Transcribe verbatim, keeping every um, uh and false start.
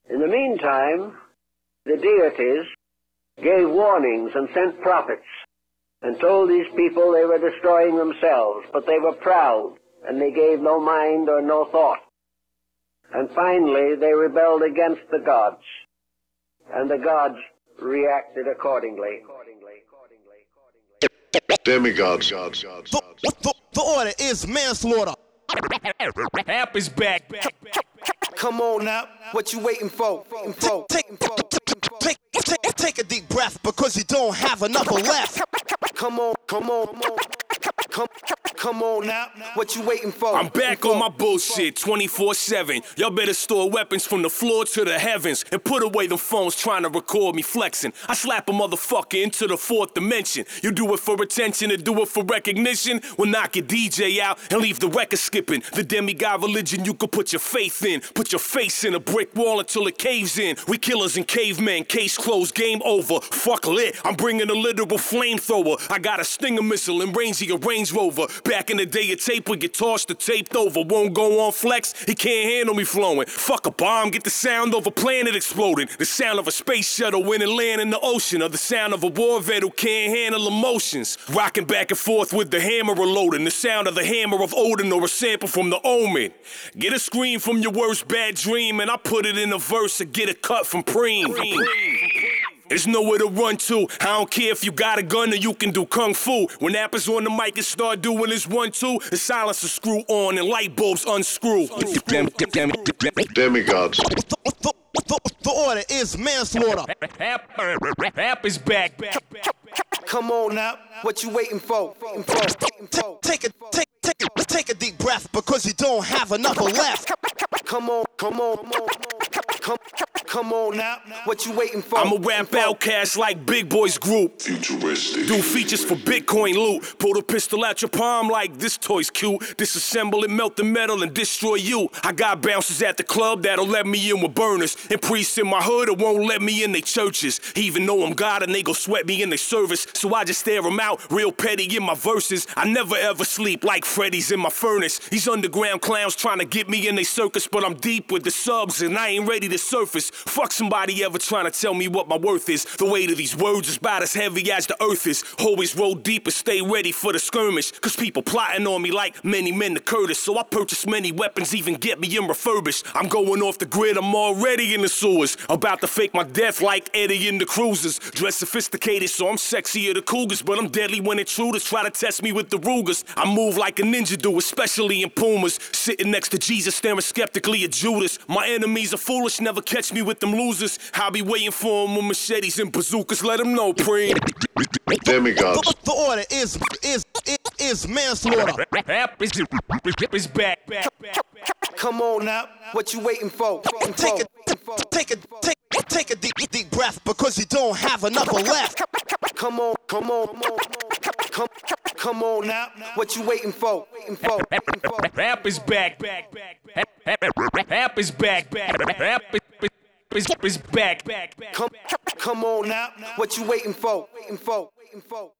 In the meantime, the deities gave warnings and sent prophets and told these people they were destroying themselves, but they were proud and they gave no mind or no thought. And finally, they rebelled against the gods, and the gods reacted accordingly. Demigods. The, the, the order is manslaughter. Rap is back. Come on now, what you waiting for? Take, take, take, take, take a deep breath because you don't have enough left. Come on, come on, come on. Come, come on now, what you waiting for? I'm back on my bullshit twenty-four seven. Y'all better store weapons from the floor to the heavens and put away them phones trying to record me flexing. I slap a motherfucker into the fourth dimension. You do it for attention or do it for recognition? Well, knock your D J out and leave the record skipping. The demigod religion you could put your faith in. Put your face in a brick wall until it caves in. We killers and cavemen, case closed, game over. Fuck lit, I'm bringing a literal flamethrower. I got a Stinger missile and rangy a Range Rover. Back in the day, a tape would get tossed or taped over. Won't go on flex, he can't handle me flowing. Fuck a bomb, get the sound of a planet exploding. The sound of a space shuttle when it land in the ocean. Or the sound of a war vet who can't handle emotions. Rocking back and forth with the hammer reloading. The sound of the hammer of Odin or a sample from the Omen. Get a scream from your worst bad dream and I put it in a verse or get a cut from Preem. There's nowhere to run to. I don't care if you got a gun or you can do kung fu. When Appa's on the mic and start doing his one two, the silencer screw on and light bulbs unscrew. Demigods. The, the, the order is manslaughter. Rap is back. Come on now, what you waiting for? Take a take take a, take a deep breath because you don't have enough left. Come on, come on, come on. Come, come on now, what you waiting for? I'm a rap outcast like Big Boy's group. Futuristic. Do features for Bitcoin loot. Pull the pistol out your palm like this toy's cute. Disassemble it, melt the metal and destroy you. I got bouncers at the club that'll let me in with burners. And priests in my hood that won't let me in they churches. Even though I'm God and they gon' sweat me in their service. So I just stare them out, real petty in my verses. I never ever sleep like Freddy's in my furnace. These underground clowns trying to get me in their circus. But I'm deep with the subs and I ain't ready to surface. Fuck somebody ever trying to tell me what my worth is. The weight of these words is about as heavy as the earth is. Always roll deep and stay ready for the skirmish. Cause people plotting on me like many men to Curtis. So I purchase many weapons, even get me in refurbished. I'm going off the grid, I'm already in the sewers. About to fake my death like Eddie in the Cruisers. Dress sophisticated so I'm sexier the Cougars. But I'm deadly when intruders try to test me with the Rugers. I move like a ninja do, especially in Pumas. Sitting next to Jesus, staring skeptically at Judas. My enemies are foolish, never catch me with them losers. I'll be waiting for them with machetes and bazookas. Let them know, Preem. Demigods. The, the order is is is, is manslaughter. Rap is, is back. Come on now, what you waiting for? Take a take a take take a deep deep breath because you don't have enough left. Come on, come on, come on. Come, come on now, what you waiting for? Rap is back. Rap is back. Rap is back. Come, come on now, what you waiting for? Waiting for, waiting for.